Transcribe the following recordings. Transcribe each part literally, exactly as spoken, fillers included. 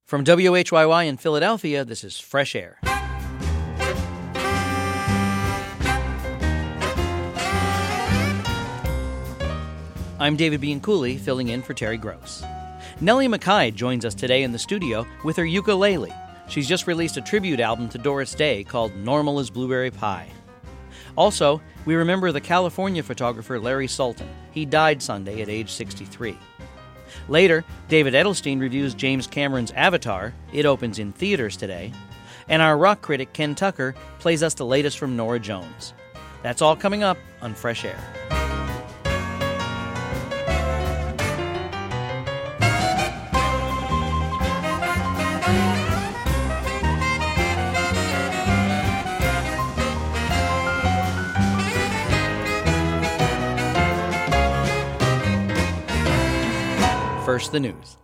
From W H Y Y in Philadelphia, this is Fresh Air. I'm David Bianculli, filling in for Terry Gross. Nellie McKay joins us today in the studio with her ukulele. She's just released a tribute album to Doris Day called Normal as Blueberry Pie. Also, we remember the California photographer Larry Sultan. He died Sunday at age sixty-three. Later, David Edelstein reviews James Cameron's Avatar. It opens in theaters today. And our rock critic Ken Tucker plays us the latest from Norah Jones. That's all coming up on Fresh Air. First, the news.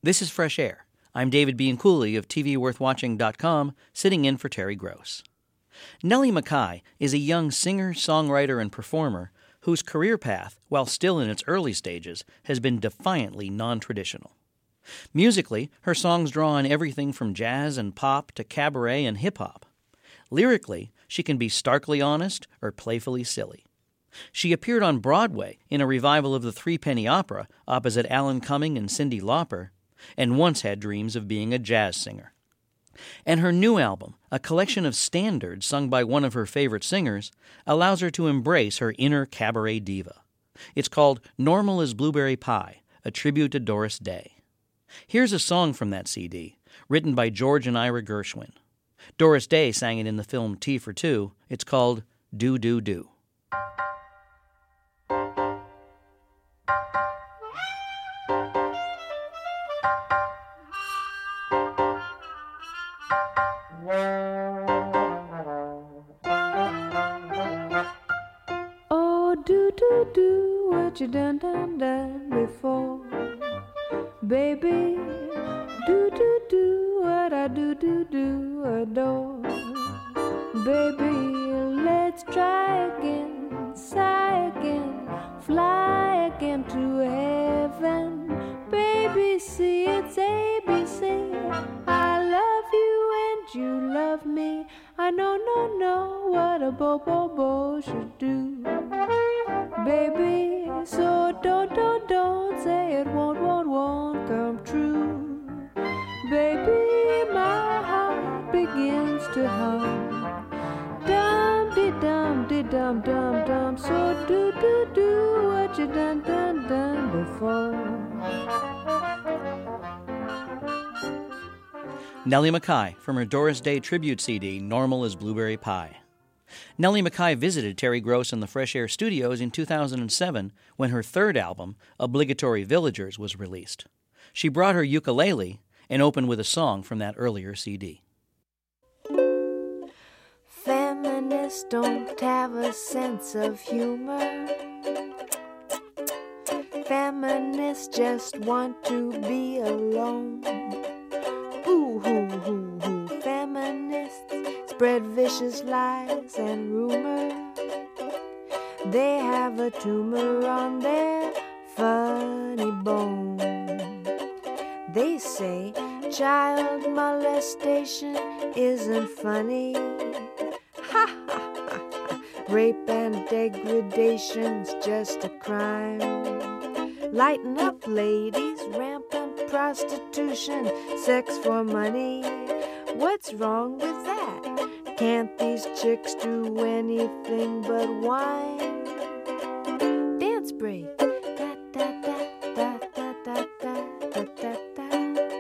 This is Fresh Air. I'm David Bianculli of T V Worth Watching dot com, sitting in for Terry Gross. Nellie McKay is a young singer, songwriter, and performer whose career path, while still in its early stages, has been defiantly non-traditional. Musically, her songs draw on everything from jazz and pop to cabaret and hip-hop. Lyrically, she can be starkly honest or playfully silly. She appeared on Broadway in a revival of the Three-Penny Opera opposite Alan Cumming and Cyndi Lauper, and once had dreams of being a jazz singer. And her new album, a collection of standards sung by one of her favorite singers, allows her to embrace her inner cabaret diva. It's called Normal as Blueberry Pie, a tribute to Doris Day. Here's a song from that C D, written by George and Ira Gershwin. Doris Day sang it in the film Tea for Two. It's called Do Do Do. Oh, do do do what you done done done before, baby. Do do do what I do do do adore, baby. Let's try again, sigh again, fly again to heaven, baby. See it's A B C. I love you and you love me. I know, no, no, what a bo-bo-bo should do, baby. So don't, don't, don't say it won't, won't, won't come true, baby. My heart begins to hum, dum-de-dum-de-dum-dum-dum. So do, do, do what you done, done, done before. Nellie McKay from her Doris Day tribute C D, Normal as Blueberry Pie. Nellie McKay visited Terry Gross in the Fresh Air Studios in two thousand seven when her third album, Obligatory Villagers, was released. She brought her ukulele and opened with a song from that earlier C D. Feminists don't have a sense of humor. Feminists just want to be alone. Ooh, hoo, hoo, hoo. Feminists spread vicious lies and rumors. They have a tumor on their funny bone. They say child molestation isn't funny. Ha ha ha. Rape and degradation's just a crime. Lighten up, ladies, rampant prostitution, sex for money. What's wrong with that? Can't these chicks do anything but whine? Dance break. Da, da, da, da, da, da, da, da, da, da.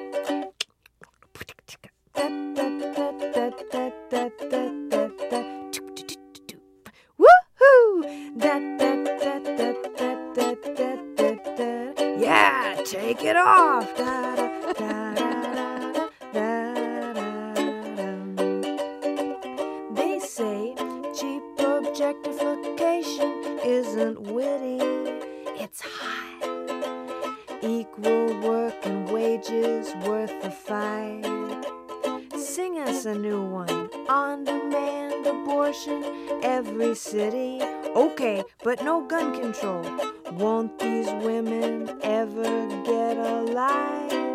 Woohoo! Da, da, da, da, da, da, da, da, da. Yeah, take it off. Da, da, da, da, da, da, da. They say cheap objectification isn't witty, it's hot. Equal work and wages worth the fight. Sing us a new one. On-demand abortion, every city. Okay, but no gun control. Won't these women ever get a life?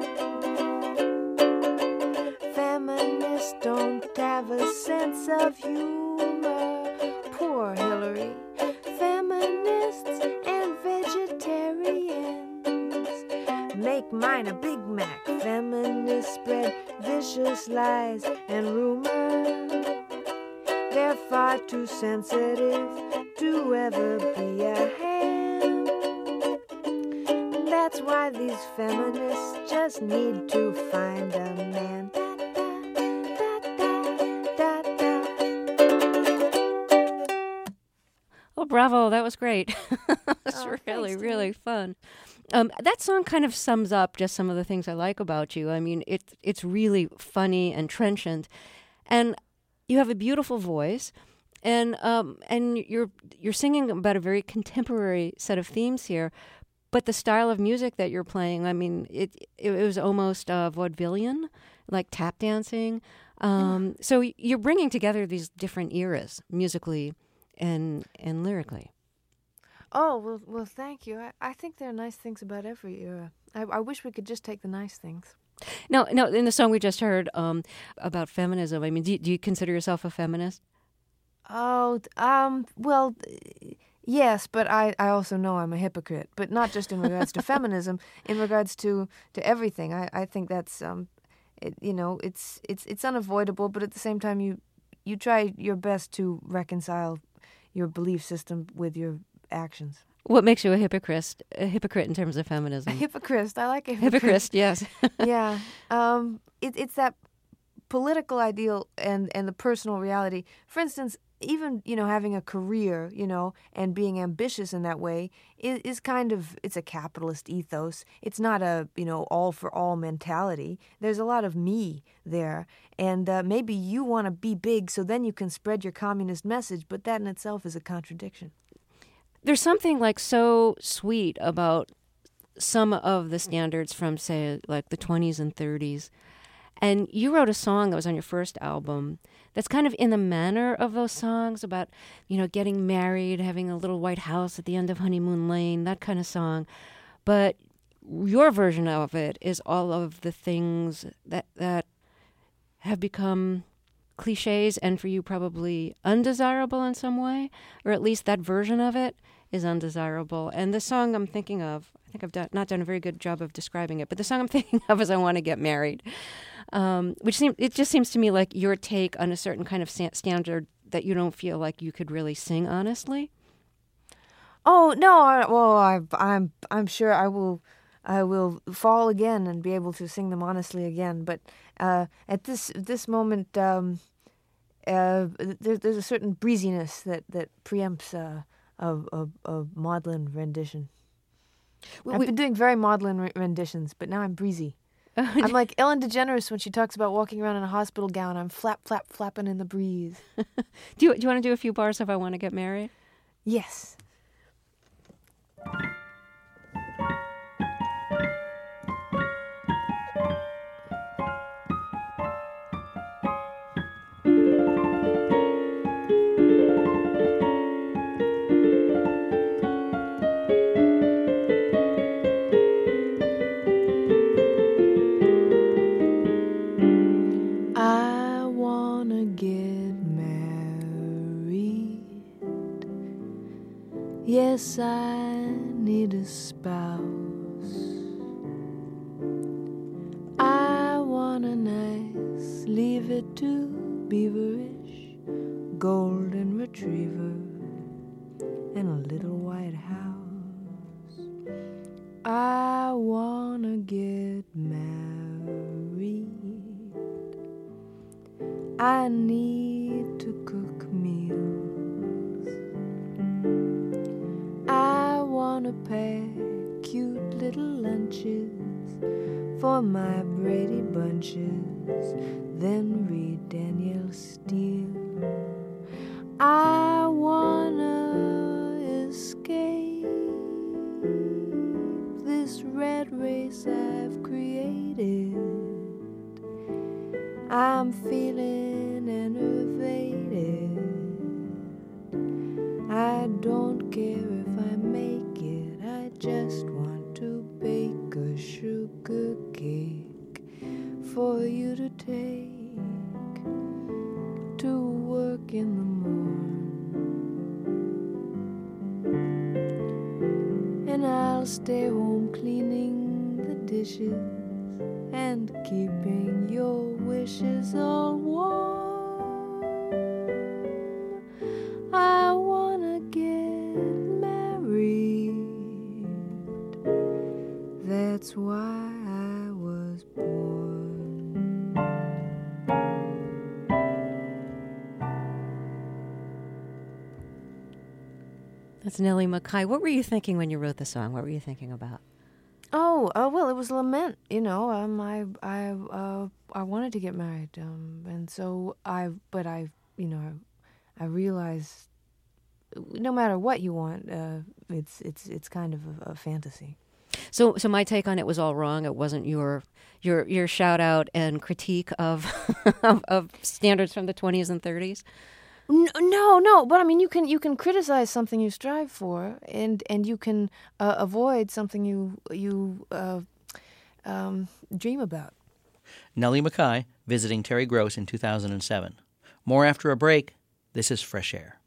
Feminists don't have a sense of humor. Poor Hillary. Feminists and vegetarians make mine a Big Mac. Feminists spread vicious lies and rumors. They're far too sensitive to ever be a ham. That's why these feminists just need to find a man. Da, da, da, da, da. Oh, bravo. That was great. That's Oh, really, thanks, really fun. Um, that song kind of sums up just some of the things I like about you. I mean, it, it's really funny and trenchant. And you have a beautiful voice. And um, and you're you're singing about a very contemporary set of themes here. but the style of music that you're playing, I mean, it it, it was almost uh, vaudevillian, like tap dancing. Um, Oh. So you're bringing together these different eras musically and and lyrically. Oh, well, well, thank you. I, I think there are nice things about every era. I, I wish we could just take the nice things. Now, now, in the song we just heard um, about feminism, I mean, do, do you consider yourself a feminist? Oh, um, well, yes, but I, I also know I'm a hypocrite. But not just in regards to feminism, in regards to, to everything. I, I think that's, um, it, you know, it's it's it's unavoidable. But at the same time, you you try your best to reconcile your belief system with your actions. What makes you a hypocrite? A hypocrite in terms of feminism? A hypocrite. I like a hypocrite. Hypocrite, yes. Yeah. Um, it, it's that political ideal and, and the personal reality. For instance, even, you know, having a career, you know, and being ambitious in that way is, is kind of, it's a capitalist ethos. It's not a, you know, all for all mentality. There's a lot of me there. And uh, maybe you want to be big so then you can spread your communist message, but that in itself is a contradiction. There's something like so sweet about some of the standards from, say, like the twenties and thirties. And you wrote a song that was on your first album that's kind of in the manner of those songs about, you know, getting married, having a little white house at the end of Honeymoon Lane, that kind of song. But your version of it is all of the things that that have become cliches and for you probably undesirable in some way, or at least that version of it is undesirable. And the song I'm thinking of, I think I've done, not done a very good job of describing it, but the song I'm thinking of is I Want to Get Married, um, which seems, it just seems to me like your take on a certain kind of sta- standard that you don't feel like you could really sing honestly. Oh, no, I, well, I, I'm I'm sure I will I will fall again and be able to sing them honestly again. But uh, at this this moment, um, uh, there, there's a certain breeziness that, that preempts uh, a, a, a maudlin rendition. We, I've we, been doing very maudlin re- renditions, but now I'm breezy. I'm like Ellen DeGeneres when she talks about walking around in a hospital gown. I'm flap, flap, flapping in the breeze. do you, do you want to do a few bars of I Want to Get Married? Yes. I wanna get married. Yes, I need a spouse. I want a nice Leave It to Beaverish golden retriever and a little white house. I wanna get married. I need to cook meals. I wanna pack cute little lunches for my Brady bunches, then read Danielle Steele. I wanna escape this red race I've created. I'm feeling enervated. I don't care if I make it. I just want to bake a sugar cake for you to take to work in the morning. And I'll stay home cleaning the dishes and keeping your wishes all warm. I wanna get married. That's why I was born. That's Nellie McKay. What were you thinking when you wrote the song? What were you thinking about? Oh, uh, well, it was lament, you know. Um, I, I, uh, I wanted to get married, um, and so I, but I, you know, I, I realized no matter what you want, uh, it's it's it's kind of a, a fantasy. So, so my take on it was all wrong. It wasn't your your your shout out and critique of of, of standards from the twenties and thirties. No, no, no. But I mean, you can you can criticize something you strive for, and and you can uh, avoid something you you uh, um, dream about. Nellie McKay visiting Terry Gross in two thousand seven. More after a break. This is Fresh Air.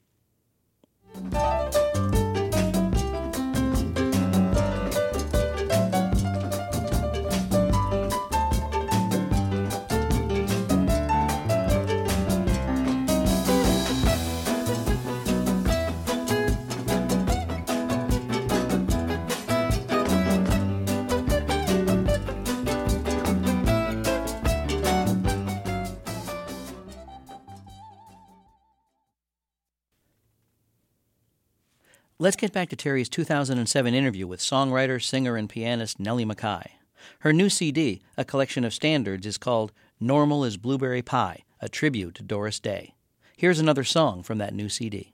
Let's get back to Terry's two thousand seven interview with songwriter, singer, and pianist Nellie McKay. Her new C D, a collection of standards, is called Normal as Blueberry Pie, a tribute to Doris Day. Here's another song from that new C D.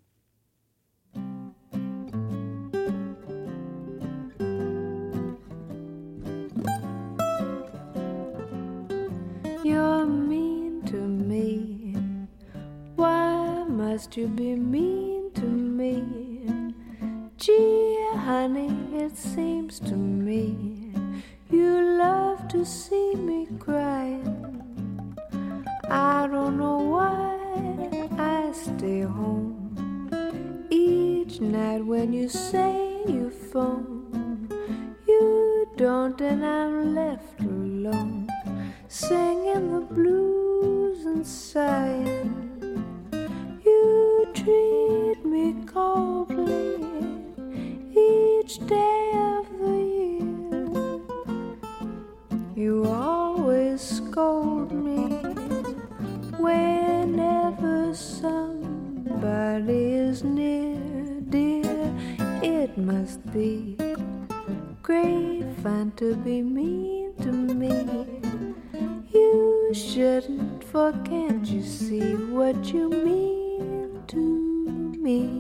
You're mean to me. Why must you be mean to me? Gee, honey, it seems to me you love to see me crying. I don't know why I stay home each night when you say you phone. You don't, and I'm left alone, singing the blues and sighing. You treat me coldly each day of the year. You always scold me whenever somebody is near. Dear, it must be great fun to be mean to me. You shouldn't, for can't you see what you mean to me?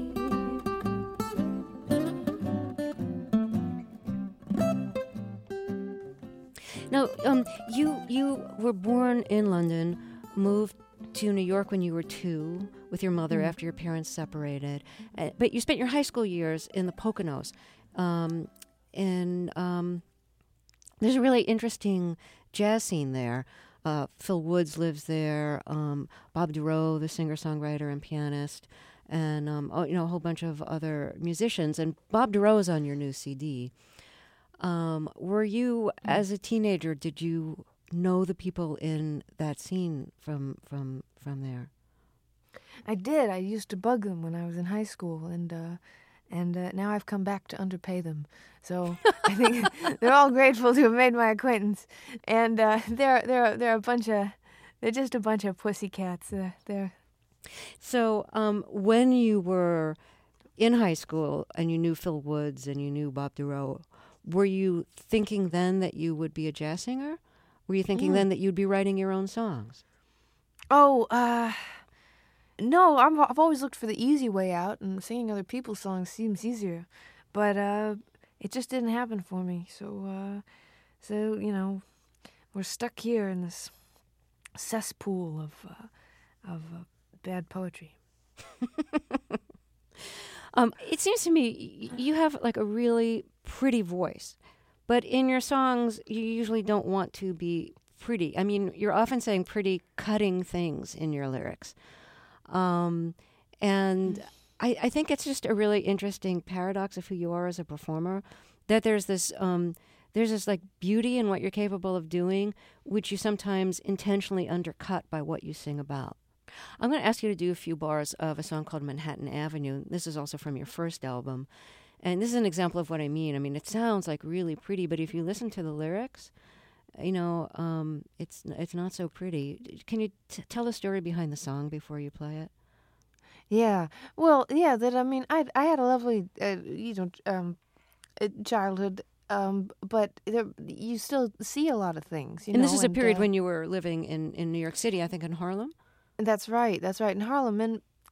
Now, um, you you were born in London, moved to New York when you were two with your mother Mm. after your parents separated, uh, but you spent your high school years in the Poconos. Um, and um, there's a really interesting jazz scene there. Uh, Phil Woods lives there. Um, Bob Dorough, the singer-songwriter and pianist, and um, oh, you know, a whole bunch of other musicians. And Bob Dorough is on your new C D. Um, were you, as a teenager, did you know the people in that scene from from from there? I did. I used to bug them when I was in high school, and uh, and uh, now I've come back to underpay them. So I think they're all grateful to have made my acquaintance. And uh, they're they're they're a bunch of they're just a bunch of pussycats. Uh, they're So um, when you were in high school and you knew Phil Woods and you knew Bob Dorough, were you thinking then that you would be a jazz singer? Were you thinking Mm. then that you'd be writing your own songs? oh uh, no. I'm, I've always looked for the easy way out, and singing other people's songs seems easier. But uh, it just didn't happen for me. So uh, so you know, we're stuck here in this cesspool of uh, of uh, bad poetry. Um, it seems to me y- you have like a really pretty voice, but in your songs you usually don't want to be pretty. I mean, you're often saying pretty cutting things in your lyrics. Um, and I, I think it's just a really interesting paradox of who you are as a performer, that there's this um, there's this like beauty in what you're capable of doing, which you sometimes intentionally undercut by what you sing about. I'm going to ask you to do a few bars of a song called Manhattan Avenue. This is also from your first album. And this is an example of what I mean. I mean, it sounds like really pretty, but if you listen to the lyrics, you know, um, it's it's not so pretty. Can you t- tell the story behind the song before you play it? Yeah. Well, yeah. That I mean, I I had a lovely uh, you know um, uh, childhood. Um, but there, you still see a lot of things. You and know, this is a period uh, when you were living in, in New York City, I think in Harlem. That's right. That's right. In Harlem, and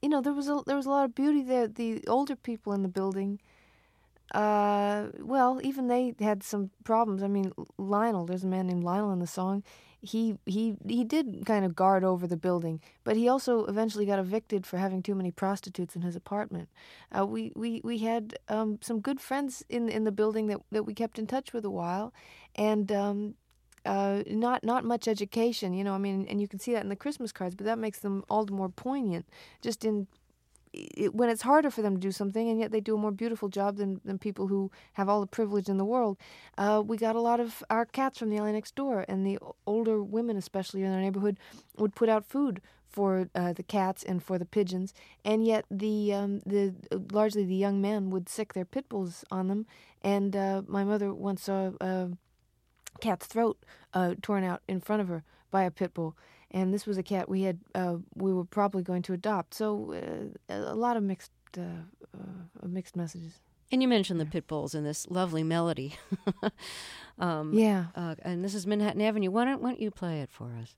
you know, there was a there was a lot of beauty there. The older people in the building, uh, well, even they had some problems. I mean, Lionel, there's a man named Lionel in the song. He he he did kind of guard over the building, but he also eventually got evicted for having too many prostitutes in his apartment. Uh, we we we had um, some good friends in in the building that that we kept in touch with a while, and. Um, Uh, not not much education, you know. I mean, and you can see that in the Christmas cards, but that makes them all the more poignant. Just in it, when it's harder for them to do something, and yet they do a more beautiful job than, than people who have all the privilege in the world. Uh, we got a lot of our cats from the alley next door, and the older women, especially in our neighborhood, would put out food for uh, the cats and for the pigeons, and yet the um, the largely the young men would sick their pit bulls on them. And uh, my mother once saw. Uh, cat's throat uh, torn out in front of her by a pit bull, and this was a cat we had uh, we were probably going to adopt. So uh, a lot of mixed uh, uh, mixed messages. And you mentioned the pit bulls in this lovely melody. um, yeah. Uh, and this is Manhattan Avenue. Why don't, why don't you play it for us?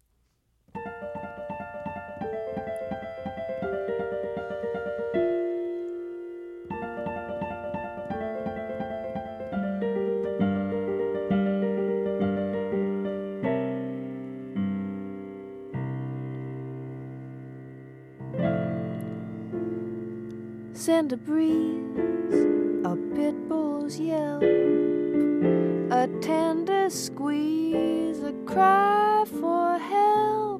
Send a breeze, a pit bull's yelp, a tender squeeze, a cry for help.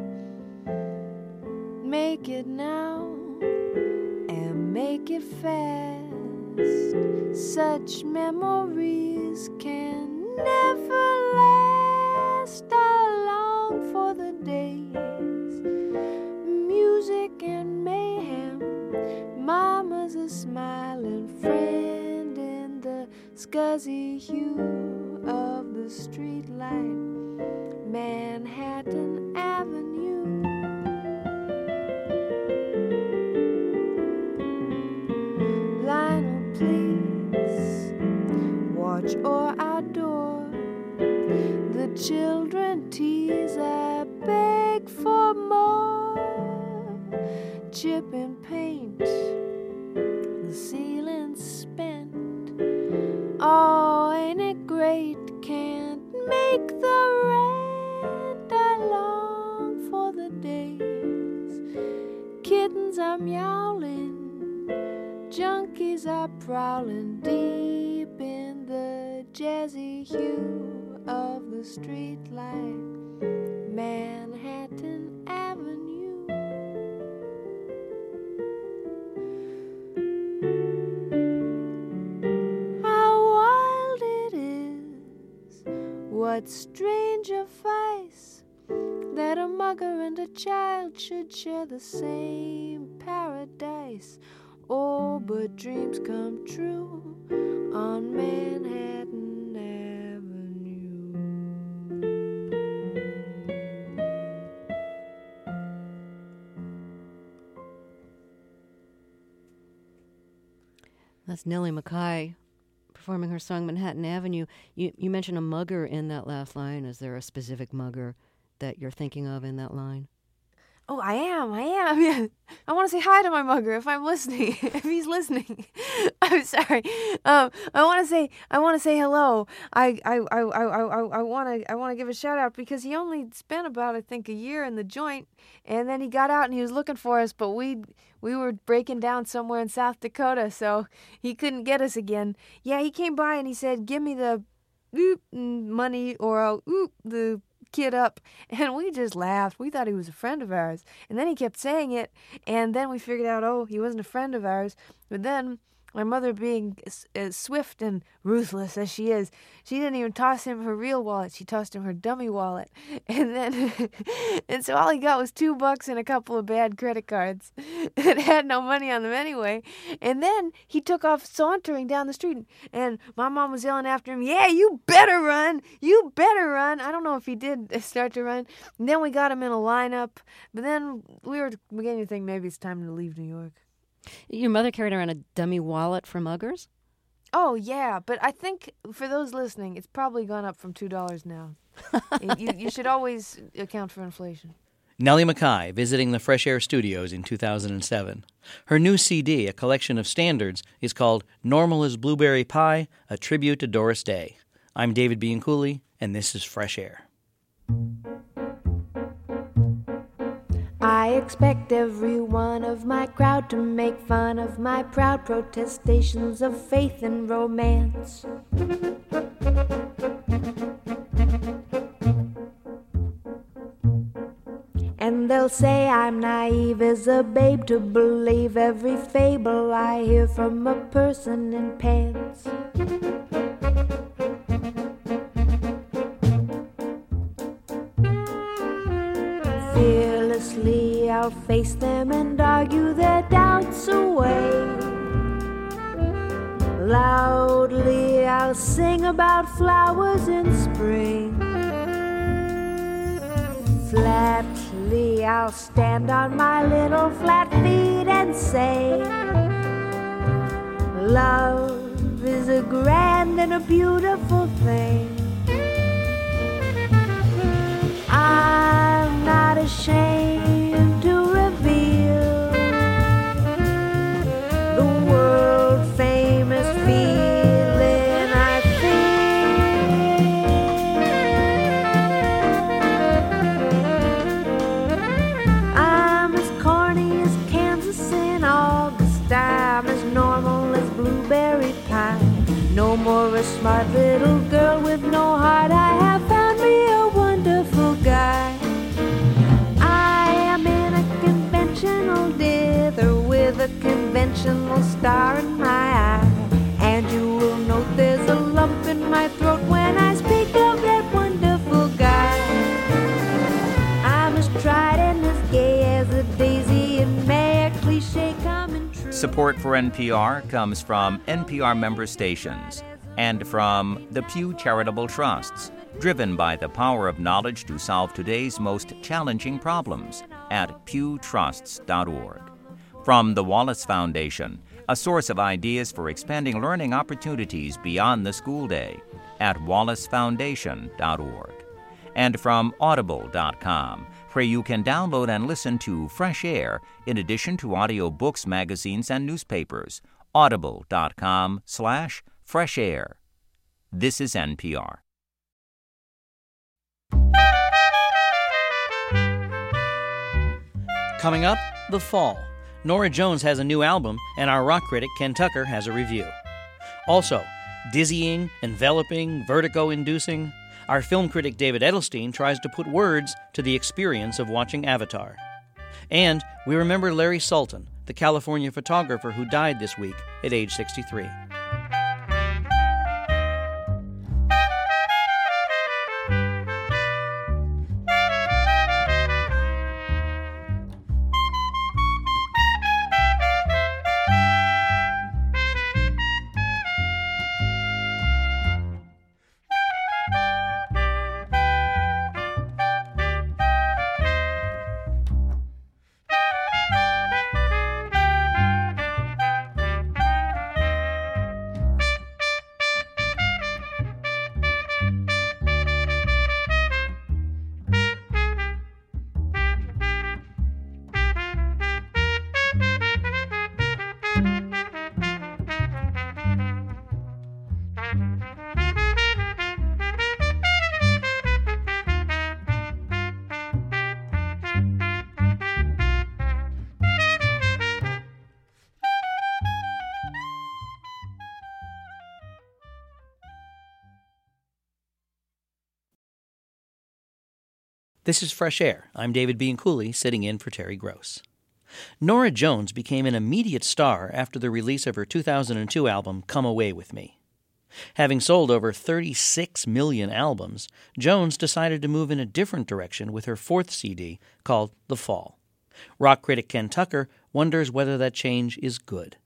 Make it now and make it fast. Such memories can never last. I long for the days, music and mayhem. Mama's a smiling friend in the scuzzy hue of the street light, Manhattan Avenue. Lionel, please watch o'er our door. The children tease, I beg for more. Chip and paint, the ceiling's spent. Oh, ain't it great? Can't make the rent. I long for the days. Kittens are meowling, junkies are prowling deep in the jazzy hue of the street light, Manhattan Avenue. What strange advice that a mugger and a child should share the same paradise. Oh, but dreams come true on Manhattan Avenue. That's Nellie McKay performing her song Manhattan Avenue. You you mentioned a mugger in that last line. Is there a specific mugger that you're thinking of in that line? Oh, I am. I am. Yeah. I want to say hi to my mugger if I'm listening. If he's listening, I'm sorry. Um, I want to say. I want to say hello. I. I. I. I. I. I want to. I want to give a shout out because he only spent about I think a year in the joint, and then he got out and he was looking for us, but we we were breaking down somewhere in South Dakota, so he couldn't get us again. Yeah, he came by and he said, "Give me the oop money or I'll oop the." Kid up," and we just laughed. We thought he was a friend of ours, and then he kept saying it, and then we figured out, oh, he wasn't a friend of ours. But then my mother, being as, as swift and ruthless as she is, she didn't even toss him her real wallet. She tossed him her dummy wallet, and then and so all he got was two bucks and a couple of bad credit cards. It had no money on them anyway. And then he took off sauntering down the street, and my mom was yelling after him, "Yeah, you better run! You better run!" I don't know if he did start to run. And then we got him in a lineup, but then we were beginning to think maybe it's time to leave New York. Your mother carried around a dummy wallet for muggers? Oh, yeah, but I think for those listening, it's probably gone up from two dollars now. you, you should always account for inflation. Nellie McKay visiting the Fresh Air Studios in two thousand seven. Her new C D, a collection of standards, is called Normal as Blueberry Pie, a tribute to Doris Day. I'm David Bianculli, and this is Fresh Air. I expect every one of my crowd to make fun of my proud protestations of faith and romance. And they'll say I'm naive as a babe to believe every fable I hear from a person in pants. Fearlessly I'll face them and argue their doubts away. Loudly I'll sing about flowers in spring. Flatly I'll stand on my little flat feet and say, love is a grand and a beautiful thing. I'm not ashamed to reveal the world famous feeling I feel. I'm as corny as Kansas in August. I'm as normal as blueberry pie. No more a smart little girl with no heart. I have found me a wonderful guy. I am in a conventional dither with a conventional star in my eye. And you will note there's a lump in my throat when I speak of that wonderful guy. I'm as tried and as gay as a daisy in May, a cliche coming true. Support for N P R comes from N P R member stations and from the Pew Charitable Trusts, driven by the power of knowledge to solve today's most challenging problems at pew trusts dot org. From the Wallace Foundation, a source of ideas for expanding learning opportunities beyond the school day at wallace foundation dot org. And from audible dot com, where you can download and listen to Fresh Air in addition to audiobooks, magazines, and newspapers. audible dot com slash fresh air. This is N P R. Coming up, the fall. Norah Jones has a new album, and our rock critic Ken Tucker has a review. Also, dizzying, enveloping, vertigo-inducing, our film critic David Edelstein tries to put words to the experience of watching Avatar. And we remember Larry Sultan, the California photographer who died this week at age sixty-three. This is Fresh Air. I'm David Bianculli, sitting in for Terry Gross. Norah Jones became an immediate star after the release of her two thousand two album, Come Away With Me. Having sold over thirty-six million albums, Jones decided to move in a different direction with her fourth C D called The Fall. Rock critic Ken Tucker wonders whether that change is good.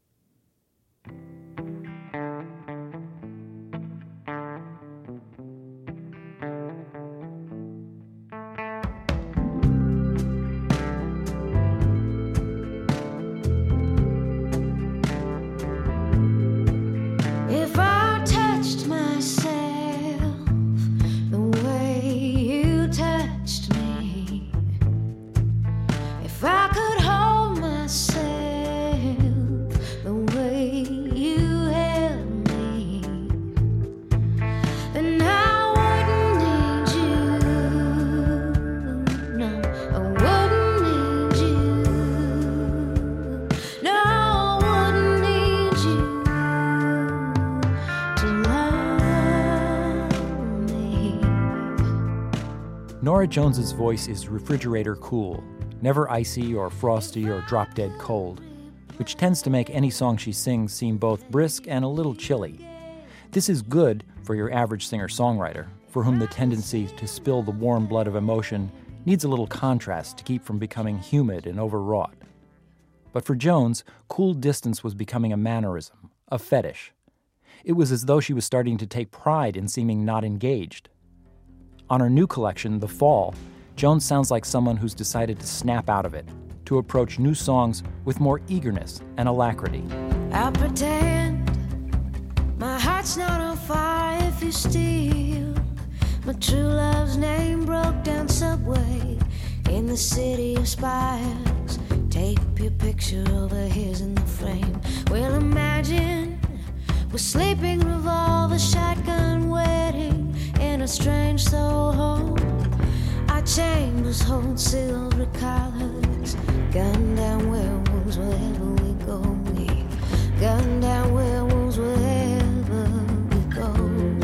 Norah Jones's voice is refrigerator cool, never icy or frosty or drop-dead cold, which tends to make any song she sings seem both brisk and a little chilly. This is good for your average singer-songwriter, for whom the tendency to spill the warm blood of emotion needs a little contrast to keep from becoming humid and overwrought. But for Jones, cool distance was becoming a mannerism, a fetish. It was as though she was starting to take pride in seeming not engaged. On her new collection, The Fall, Jones sounds like someone who's decided to snap out of it, to approach new songs with more eagerness and alacrity. I pretend my heart's not on fire if you steal my true love's name, broke down subway in the city of spires. Tape your picture over his in the frame. Well, imagine we're sleeping revolver shotgun wedding in a strange Soho. Our chambers hold silver collars. Gun down werewolves wherever we go. We gun down werewolves wherever we go.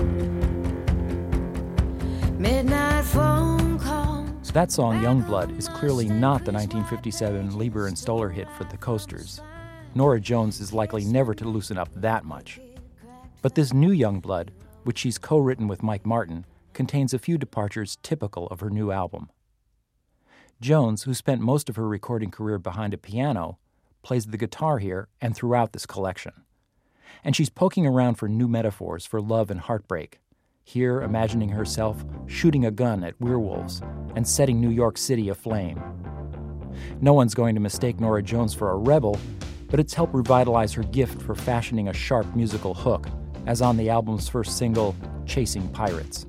Midnight phone calls. That song, Youngblood, is clearly not the nineteen fifty-seven Lieber and Stoller hit for the Coasters. Norah Jones is likely never to loosen up that much. But this new Youngblood, which she's co-written with Mike Martin, contains a few departures typical of her new album. Jones, who spent most of her recording career behind a piano, plays the guitar here and throughout this collection. And she's poking around for new metaphors for love and heartbreak, here imagining herself shooting a gun at werewolves and setting New York City aflame. No one's going to mistake Norah Jones for a rebel, but it's helped revitalize her gift for fashioning a sharp musical hook, as on the album's first single, Chasing Pirates.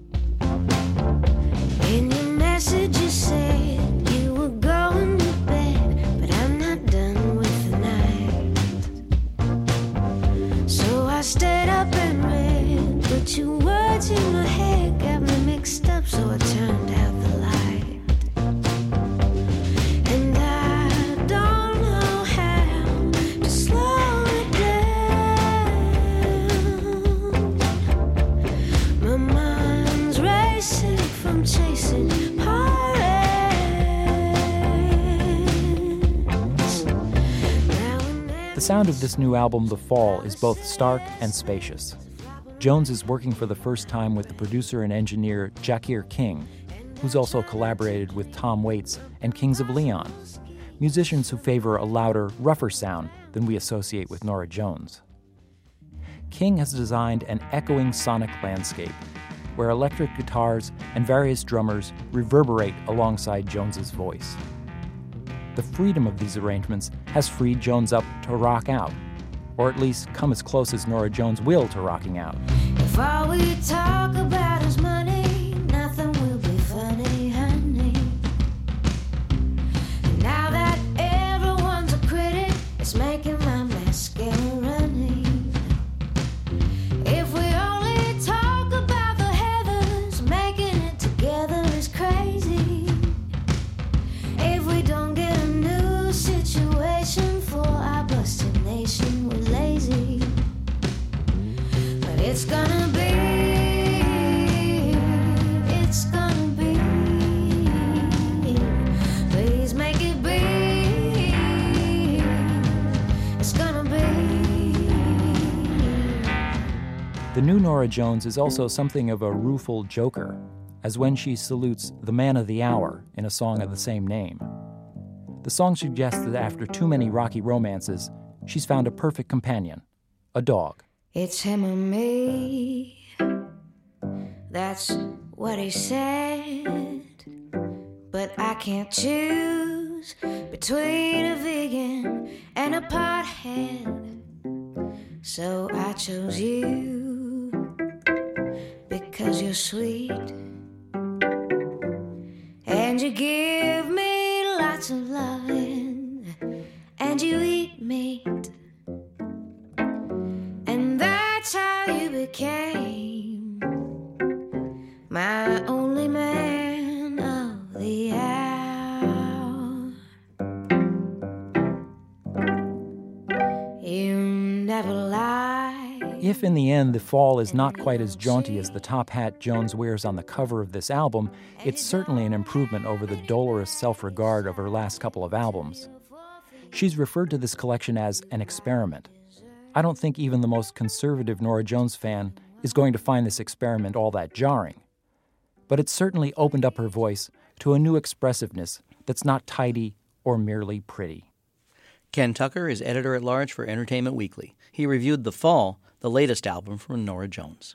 In your message you said you were going to bed, but I'm not done with the night. So I stayed up and read, but your words in my head got me mixed up, so I turned out the light. And I don't know how to slow it down. My mind's racing from chasing pirates. The sound of this new album, The Fall, is both stark and spacious. Jones is working for the first time with the producer and engineer Jakir King, who's also collaborated with Tom Waits and Kings of Leon, musicians who favor a louder, rougher sound than we associate with Norah Jones. King has designed an echoing sonic landscape where electric guitars and various drummers reverberate alongside Jones's voice. The freedom of these arrangements has freed Jones up to rock out, or at least come as close as Norah Jones will to rocking out. If all we talk about is money, nothing will be funny, honey. And now that everyone's a critic, it's making my mascara running. If we only talk about the heavens, making it together is crazy. If we don't get a new situation for our busted nation, we're lazy. But it's gonna be, it's gonna be, please make it be, it's gonna be. The new Norah Jones is also something of a rueful joker, as when she salutes the man of the hour in a song of the same name. The song suggests that after too many rocky romances, she's found a perfect companion, a dog. It's him or me, that's what he said. But I can't choose between a vegan and a pothead. So I chose you because you're sweet and you give me lots of loving and you eat meat. And that's how you became my only man of the hour. You never lie. If if in the end the fall is not quite as jaunty as the top hat Jones wears on the cover of this album, it's certainly an improvement over the dolorous self-regard of her last couple of albums. She's referred to this collection as an experiment. I don't think even the most conservative Norah Jones fan is going to find this experiment all that jarring. But it's certainly opened up her voice to a new expressiveness that's not tidy or merely pretty. Ken Tucker is editor-at-large for Entertainment Weekly. He reviewed The Fall, the latest album from Norah Jones.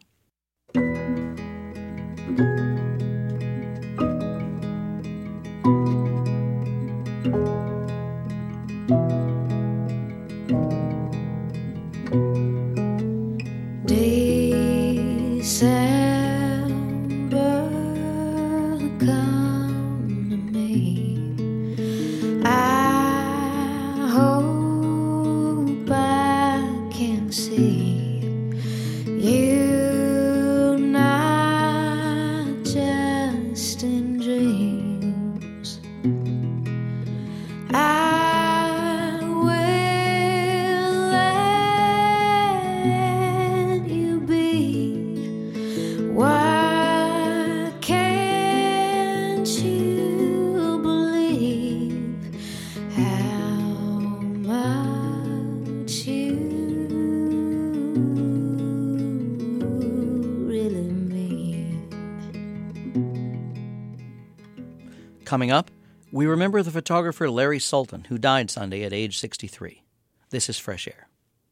December, come to me. I hope I can see you not just in dreams. I will let you be. Why can't you believe how much you really mean? Coming up, we remember the photographer Larry Sultan, who died Sunday at age sixty-three. This is Fresh Air.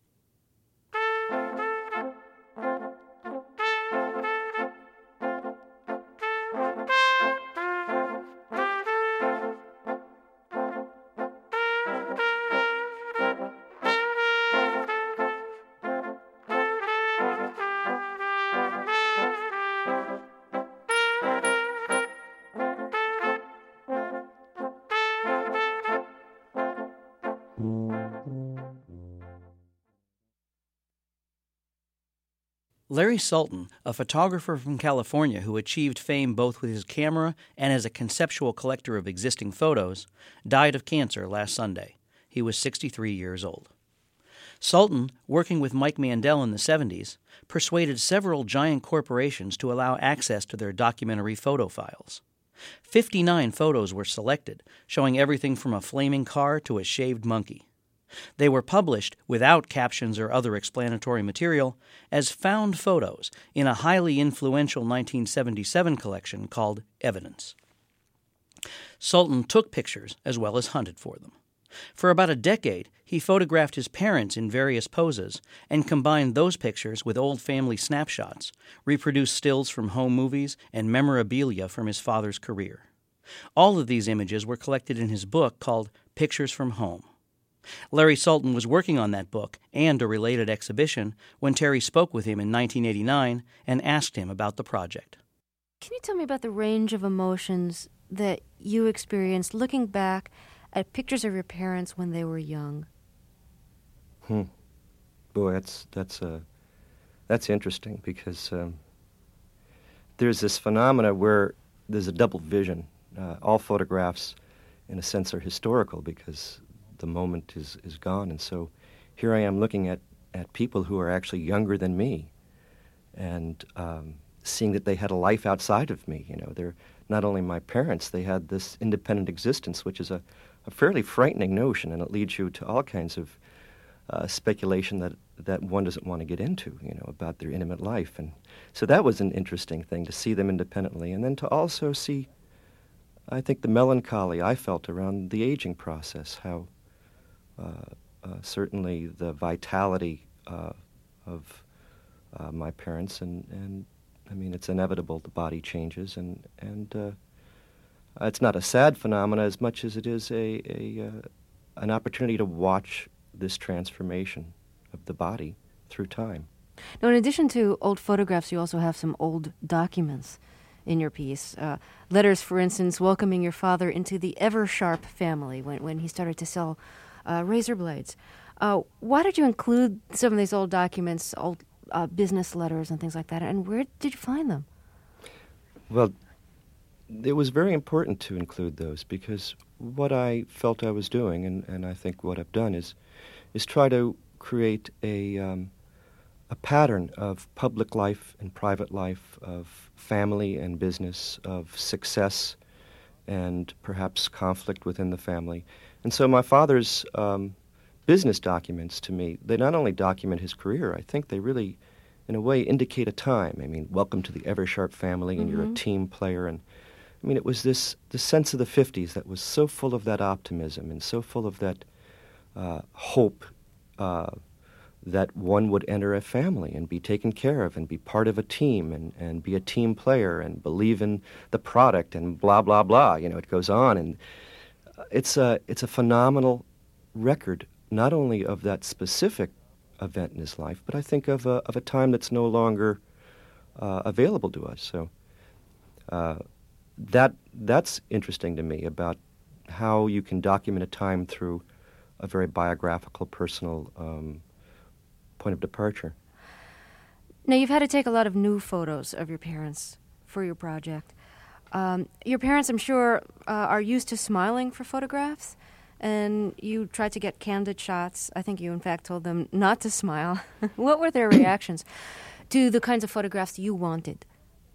Larry Sultan, a photographer from California who achieved fame both with his camera and as a conceptual collector of existing photos, died of cancer last Sunday. He was sixty-three years old. Sultan, working with Mike Mandel in the seventies, persuaded several giant corporations to allow access to their documentary photo files. fifty-nine photos were selected, showing everything from a flaming car to a shaved monkey. They were published without captions or other explanatory material as found photos in a highly influential nineteen seventy-seven collection called Evidence. Sultan took pictures as well as hunted for them. For about a decade, he photographed his parents in various poses and combined those pictures with old family snapshots, reproduced stills from home movies, and memorabilia from his father's career. All of these images were collected in his book called Pictures from Home. Larry Sultan was working on that book and a related exhibition when Terry spoke with him in nineteen eighty-nine and asked him about the project. Can you tell me about the range of emotions that you experienced looking back at pictures of your parents when they were young? Hmm. Boy, that's that's uh, that's interesting because um, there's this phenomena where there's a double vision. Uh, all photographs, in a sense, are historical because the moment is, is gone. And so here I am looking at, at people who are actually younger than me and um, seeing that they had a life outside of me. You know, they're not only my parents, they had this independent existence, which is a, a fairly frightening notion, and it leads you to all kinds of uh, speculation that, that one doesn't want to get into, you know, about their intimate life. And so that was an interesting thing, to see them independently, and then to also see, I think, the melancholy I felt around the aging process, how Uh, uh, certainly the vitality uh, of uh, my parents, and, and I mean, it's inevitable, the body changes, and, and uh, it's not a sad phenomena as much as it is a, a uh, an opportunity to watch this transformation of the body through time. Now, in addition to old photographs, you also have some old documents in your piece. Uh, letters, for instance, welcoming your father into the Eversharp family when, when he started to sell Uh, razor blades. Uh, why did you include some of these old documents, old uh, business letters and things like that, and where did you find them? Well, it was very important to include those because what I felt I was doing, and, and I think what I've done, is is try to create a um, a pattern of public life and private life, of family and business, of success and perhaps conflict within the family. And so my father's um, business documents to me, they not only document his career, I think they really, in a way, indicate a time. I mean, welcome to the Eversharp family, and mm-hmm. you're a team player. And I mean, it was this, this sense of the fifties that was so full of that optimism and so full of that uh, hope uh, that one would enter a family and be taken care of and be part of a team and, and be a team player and believe in the product and blah, blah, blah. You know, it goes on. And it's a, it's a phenomenal record, not only of that specific event in his life, but I think of a, of a time that's no longer uh, available to us. So uh, that that's interesting to me about how you can document a time through a very biographical, personal um point of departure. Now, you've had to take a lot of new photos of your parents for your project. Um, your parents, I'm sure, uh, are used to smiling for photographs, and you tried to get candid shots. I think you, in fact, told them not to smile. What were their reactions to the kinds of photographs you wanted?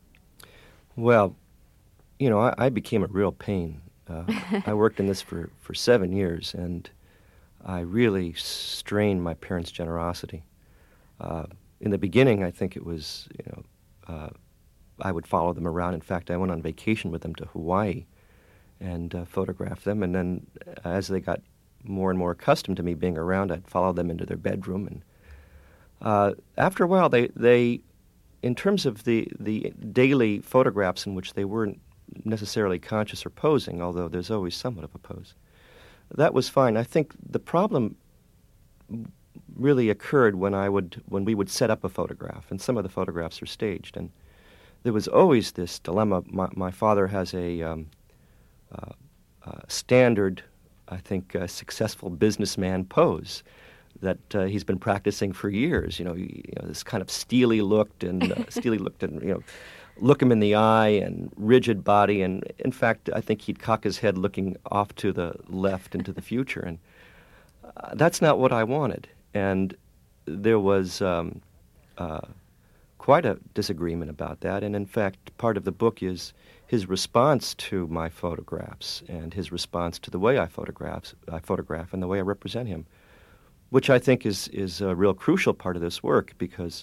Well, you know, I, I became a real pain. Uh, I worked in this for, for seven years, and I really strained my parents' generosity. Uh, in the beginning, I think it was, you know, uh, I would follow them around. In fact, I went on vacation with them to Hawaii and uh, photographed them. And then as they got more and more accustomed to me being around, I'd follow them into their bedroom. And uh, after a while, they, they, in terms of the, the daily photographs in which they weren't necessarily conscious or posing, although there's always somewhat of a pose, that was fine. I think the problem really occurred when I would when we would set up a photograph, and some of the photographs are staged, and there was always this dilemma. My, my father has a um, uh, uh, standard, I think, uh, successful businessman pose that uh, he's been practicing for years. You know, you, you know, this kind of steely looked and uh, steely looked and you know. Look him in the eye and rigid body, and in fact, I think he'd cock his head looking off to the left into the future, and uh, that's not what I wanted. And there was um, uh, quite a disagreement about that, and in fact, part of the book is his response to my photographs and his response to the way I photographs, I photograph and the way I represent him, which I think is, is a real crucial part of this work, because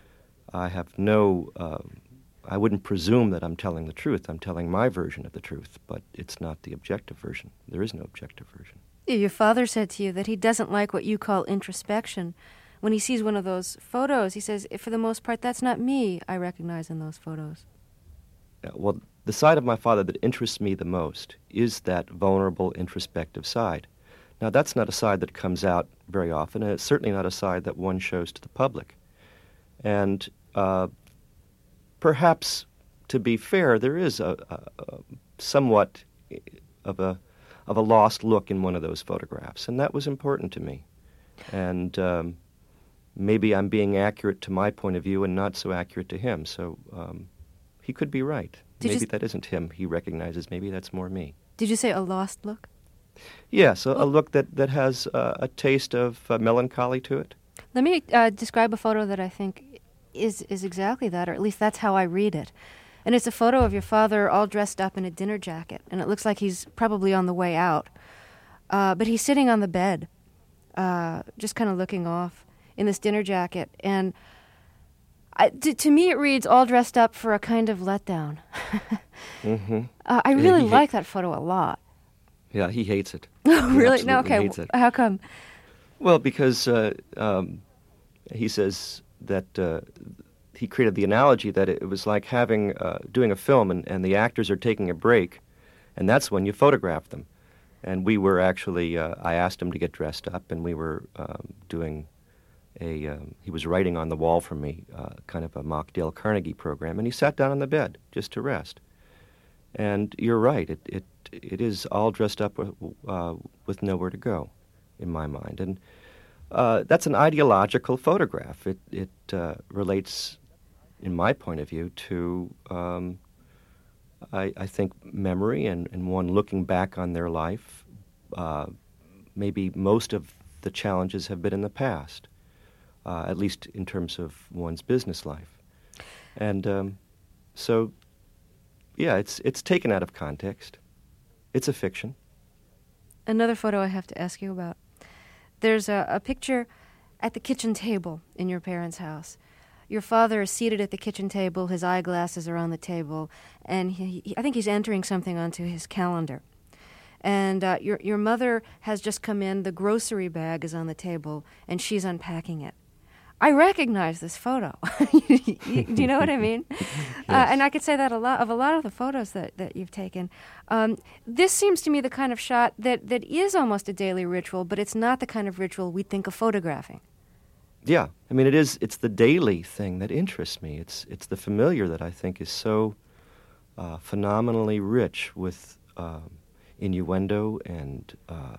I have no... Uh, I wouldn't presume that I'm telling the truth. I'm telling my version of the truth, but it's not the objective version. There is no objective version. Your father said to you that he doesn't like what you call introspection. When he sees one of those photos, he says, for the most part, that's not me I recognize in those photos. Yeah, well, the side of my father that interests me the most is that vulnerable, introspective side. Now, that's not a side that comes out very often, and it's certainly not a side that one shows to the public. And... Uh, Perhaps, to be fair, there is a, a, a somewhat of a of a lost look in one of those photographs, and that was important to me. And um, maybe I'm being accurate to my point of view and not so accurate to him. So um, he could be right. Did maybe you... that isn't him. He recognizes maybe that's more me. Did you say a lost look? Yes, a, a look that that has uh, a taste of uh, melancholy to it. Let me uh, describe a photo that I think is is exactly that, or at least that's how I read it. And it's a photo of your father all dressed up in a dinner jacket, and it looks like he's probably on the way out. Uh, but he's sitting on the bed, uh, just kind of looking off in this dinner jacket. And I, to, to me, it reads all dressed up for a kind of letdown. mm-hmm. uh, I really yeah, like ha- that photo a lot. Yeah, he hates it. Oh, He really? No, absolutely okay. hates it. How come? Well, because uh, um, he says that uh, he created the analogy that it was like having uh, doing a film and, and the actors are taking a break, and that's when you photograph them. And we were actually, uh, I asked him to get dressed up, and we were um, doing a, um, he was writing on the wall for me, uh, kind of a mock Dale Carnegie program, and he sat down on the bed just to rest. And you're right, it it, it is all dressed up with, uh, with nowhere to go, in my mind. And Uh, that's an ideological photograph. It it uh, relates, in my point of view, to, um, I, I think, memory and, and one looking back on their life. Uh, maybe most of the challenges have been in the past. uh, at least in terms of one's business life. And um, so, yeah, it's it's taken out of context. It's a fiction. Another photo I have to ask you about. There's a, a picture at the kitchen table in your parents' house. Your father is seated at the kitchen table, his eyeglasses are on the table, and he, he, I think he's entering something onto his calendar. And uh, your your mother has just come in, the grocery bag is on the table, and she's unpacking it. I recognize this photo. Do you know what I mean? Yes. Uh, and I could say that a lot of a lot of the photos that, that you've taken. Um, this seems to me the kind of shot that, that is almost a daily ritual, but it's not the kind of ritual we think of photographing. Yeah, I mean, it is. It's the daily thing that interests me. It's it's the familiar that I think is so uh, phenomenally rich with um, innuendo and uh,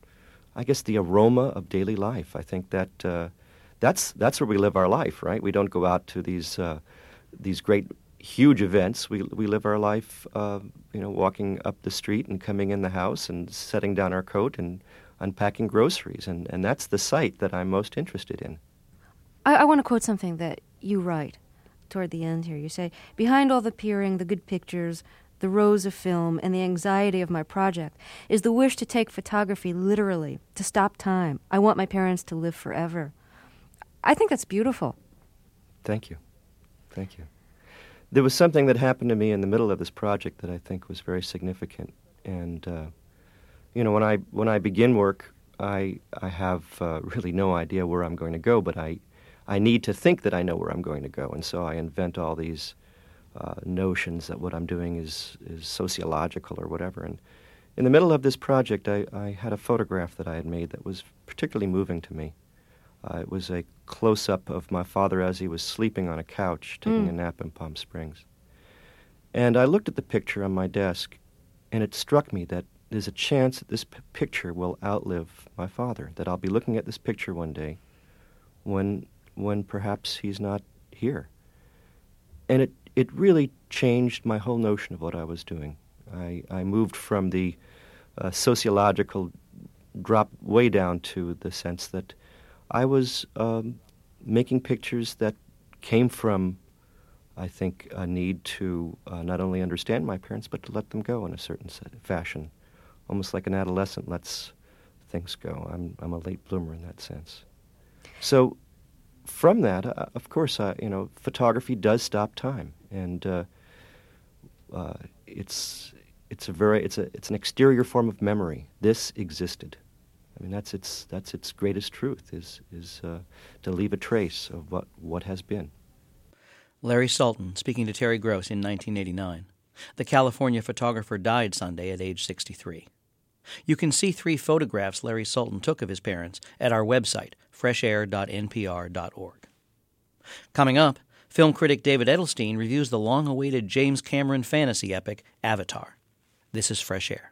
I guess the aroma of daily life. I think that uh, that's that's where we live our life, right? We don't go out to these uh, these great huge events. We we live our life, uh, you know, walking up the street and coming in the house and setting down our coat and unpacking groceries, and, and that's the site that I'm most interested in. I, I want to quote something that you write toward the end here. You say, "Behind all the peering, the good pictures, the rows of film, and the anxiety of my project is the wish to take photography literally, to stop time. I want my parents to live forever." I think that's beautiful. Thank you. Thank you. There was something that happened to me in the middle of this project that I think was very significant. And, uh, you know, when I when I begin work, I I have uh, really no idea where I'm going to go, but I I need to think that I know where I'm going to go, and so I invent all these uh, notions that what I'm doing is, is sociological or whatever. And in the middle of this project, I, I had a photograph that I had made that was particularly moving to me. Uh, it was a close-up of my father as he was sleeping on a couch, taking mm. a nap in Palm Springs. And I looked at the picture on my desk, and it struck me that there's a chance that this p- picture will outlive my father, that I'll be looking at this picture one day when when perhaps he's not here. And it, it really changed my whole notion of what I was doing. I, I moved from the uh, sociological drop way down to the sense that I was um, making pictures that came from, I think, a need to uh, not only understand my parents, but to let them go in a certain set, fashion, almost like an adolescent lets things go. I'm I'm a late bloomer in that sense. So from that, uh, of course, uh, you know, photography does stop time, and uh, uh, it's it's a very it's a it's an exterior form of memory. This existed. I mean, that's its that's its greatest truth is is uh, to leave a trace of what what has been. Larry Sultan speaking to Terry Gross in nineteen eighty-nine. The California photographer died Sunday at age sixty-three. You can see three photographs Larry Sultan took of his parents at our website, fresh air dot n p r dot org. Coming up, film critic David Edelstein reviews the long-awaited James Cameron fantasy epic, Avatar. This is Fresh Air.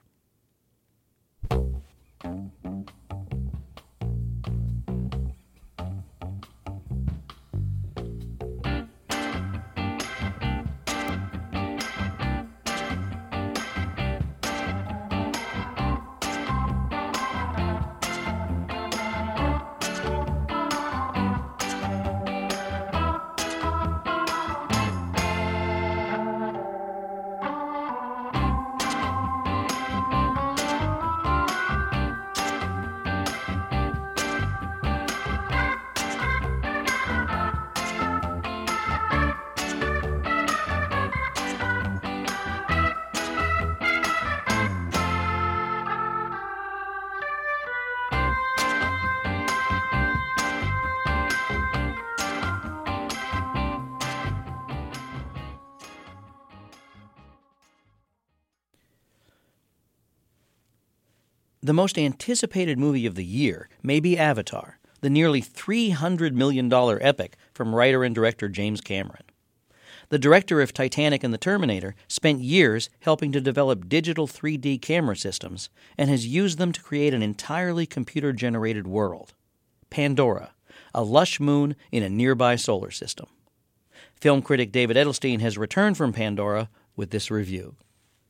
The most anticipated movie of the year may be Avatar, the nearly three hundred million dollars epic from writer and director James Cameron. The director of Titanic and The Terminator spent years helping to develop digital three D camera systems and has used them to create an entirely computer-generated world. Pandora, a lush moon in a nearby solar system. Film critic David Edelstein has returned from Pandora with this review.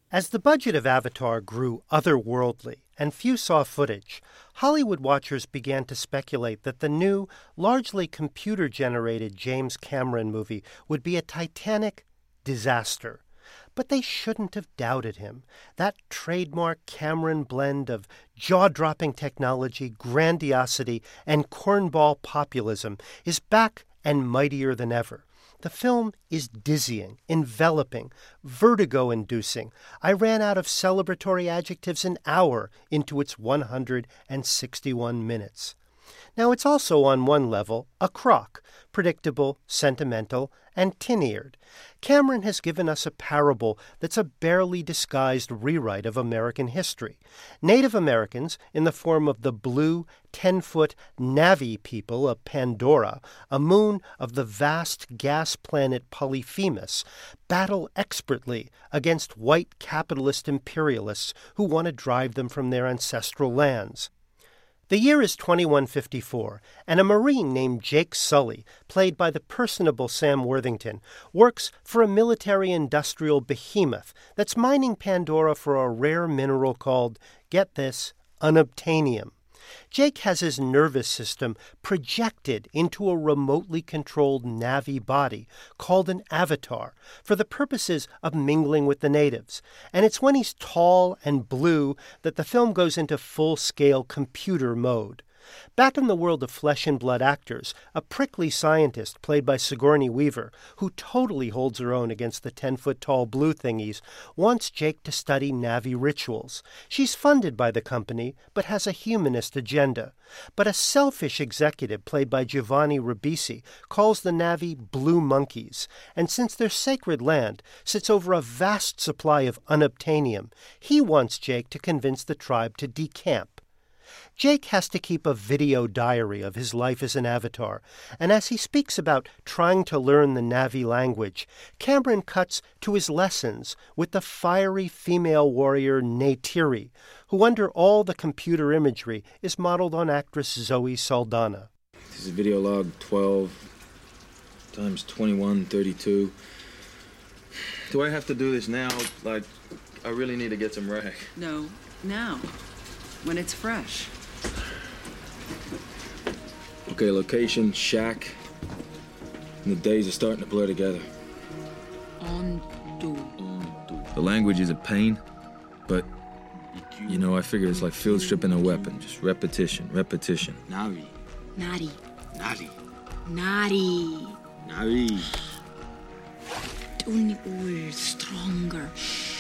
As the budget of Avatar grew otherworldly and few saw footage, Hollywood watchers began to speculate that the new, largely computer-generated James Cameron movie would be a titanic disaster. But they shouldn't have doubted him. That trademark Cameron blend of jaw-dropping technology, grandiosity, and cornball populism is back and mightier than ever. The film is dizzying, enveloping, vertigo-inducing. I ran out of celebratory adjectives an hour into its one hundred sixty-one minutes. Now, it's also on one level a crock, predictable, sentimental, and tin-eared. Cameron has given us a parable that's a barely disguised rewrite of American history. Native Americans, in the form of the blue, ten-foot Navi people of Pandora, a moon of the vast gas planet Polyphemus, battle expertly against white capitalist imperialists who want to drive them from their ancestral lands. The year is twenty-one fifty-four, and a Marine named Jake Sully, played by the personable Sam Worthington, works for a military-industrial behemoth that's mining Pandora for a rare mineral called, get this, unobtainium. Jake has his nervous system projected into a remotely controlled Navi body called an avatar for the purposes of mingling with the natives. And it's when he's tall and blue that the film goes into full-scale computer mode. Back in the world of flesh and blood actors, a prickly scientist played by Sigourney Weaver, who totally holds her own against the ten-foot-tall blue thingies, wants Jake to study Navi rituals. She's funded by the company, but has a humanist agenda. But a selfish executive played by Giovanni Ribisi calls the Navi blue monkeys, and since their sacred land sits over a vast supply of unobtainium, he wants Jake to convince the tribe to decamp. Jake has to keep a video diary of his life as an avatar, and as he speaks about trying to learn the Navi language, Cameron cuts to his lessons with the fiery female warrior Neytiri, who under all the computer imagery is modeled on actress Zoe Saldana. This is video log twelve times twenty-one thirty-two. Do I have to do this now? Like, I really need to get some rag. No, now. When it's fresh. Okay, location, shack. And the days are starting to blur together. On do. The language is a pain, but, you know, I figure it's like field stripping a weapon. Just repetition, repetition. Navi. Nari. Nari. Nari. Nari. Doing it stronger.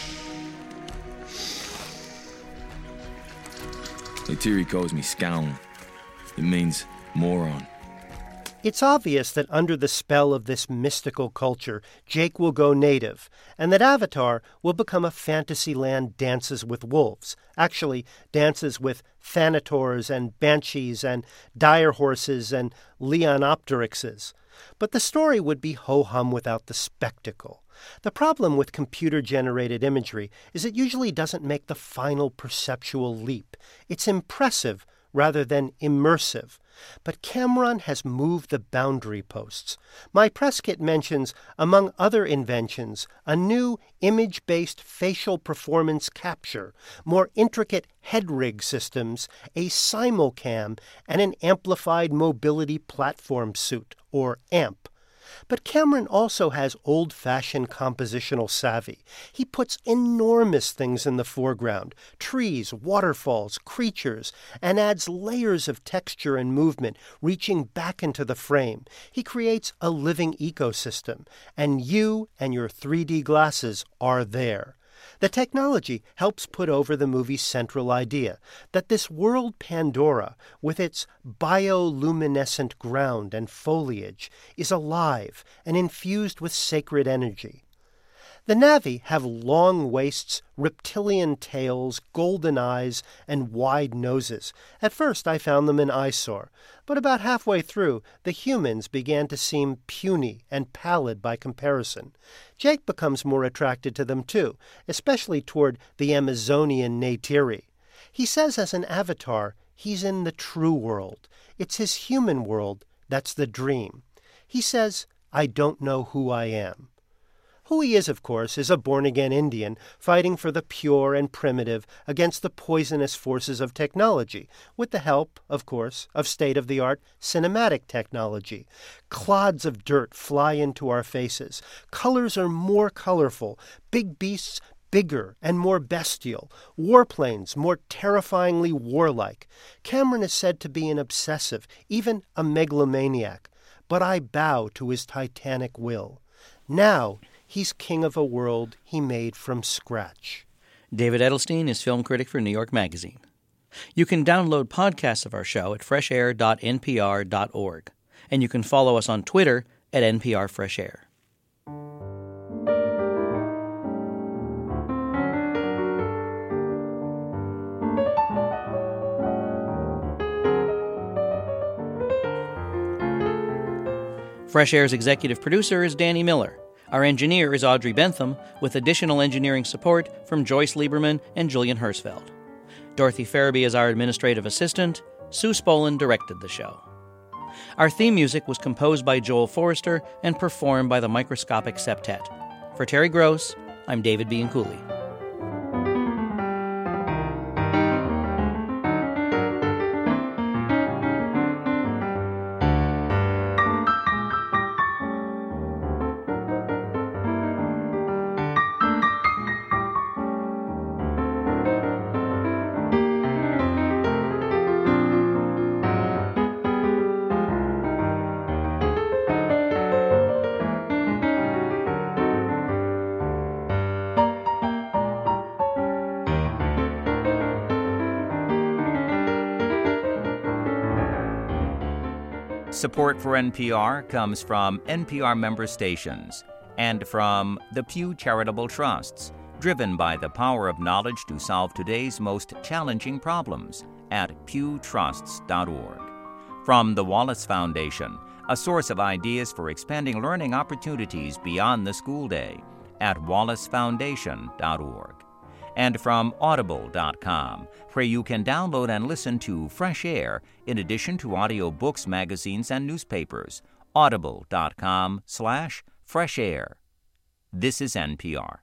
Neytiri calls me scown. It means moron. It's obvious that under the spell of this mystical culture, Jake will go native, and that Avatar will become a fantasy land dances with wolves. Actually, dances with Thanators and Banshees and dire horses and Leonopteryxes. But the story would be ho-hum without the spectacle. The problem with computer-generated imagery is it usually doesn't make the final perceptual leap. It's impressive rather than immersive. But Cameron has moved the boundary posts. My press kit mentions, among other inventions, a new image-based facial performance capture, more intricate head rig systems, a simulcam, and an amplified mobility platform suit, or A M P. But Cameron also has old-fashioned compositional savvy. He puts enormous things in the foreground, trees, waterfalls, creatures, and adds layers of texture and movement reaching back into the frame. He creates a living ecosystem, and you and your three D glasses are there. The technology helps put over the movie's central idea, that this world Pandora, with its bioluminescent ground and foliage, is alive and infused with sacred energy. The Navi have long waists, reptilian tails, golden eyes, and wide noses. At first I found them an eyesore, but about halfway through, the humans began to seem puny and pallid by comparison. Jake becomes more attracted to them too, especially toward the Amazonian Neytiri. He says as an avatar, he's in the true world. It's his human world that's the dream. He says, I don't know who I am. Who he is, of course, is a born-again Indian fighting for the pure and primitive against the poisonous forces of technology, with the help, of course, of state-of-the-art cinematic technology. Clods of dirt fly into our faces. Colors are more colorful. Big beasts bigger and more bestial. Warplanes more terrifyingly warlike. Cameron is said to be an obsessive, even a megalomaniac. But I bow to his titanic will. Now, he's king of a world he made from scratch. David Edelstein is film critic for New York Magazine. You can download podcasts of our show at fresh air dot n p r dot org, and you can follow us on Twitter at N P R Fresh Air. Fresh Air's executive producer is Danny Miller. Our engineer is Audrey Bentham, with additional engineering support from Joyce Lieberman and Julian Hersfeld. Dorothy Farabee is our administrative assistant. Sue Spolin directed the show. Our theme music was composed by Joel Forrester and performed by the Microscopic Septet. For Terry Gross, I'm David Bianculli. Support for N P R comes from N P R member stations and from the Pew Charitable Trusts, driven by the power of knowledge to solve today's most challenging problems at pew trusts dot org. From the Wallace Foundation, a source of ideas for expanding learning opportunities beyond the school day at wallace foundation dot org. And from audible dot com, where you can download and listen to Fresh Air in addition to audiobooks, magazines, and newspapers. audible dot com slash fresh air. This is N P R.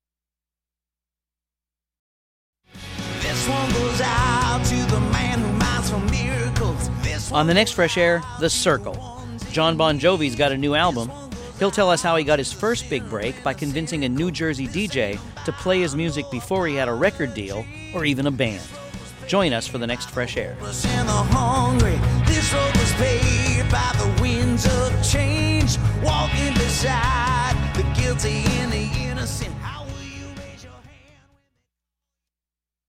This one goes out to the man who minds for miracles. This On the next Fresh Air, The Circle. John Bon Jovi's got a new album. He'll tell us how he got his first big break by convincing a New Jersey D J to play his music before he had a record deal or even a band. Join us for the next Fresh Air. and the hungry. This road was paved by the winds of change. Walking beside the guilty and the innocent.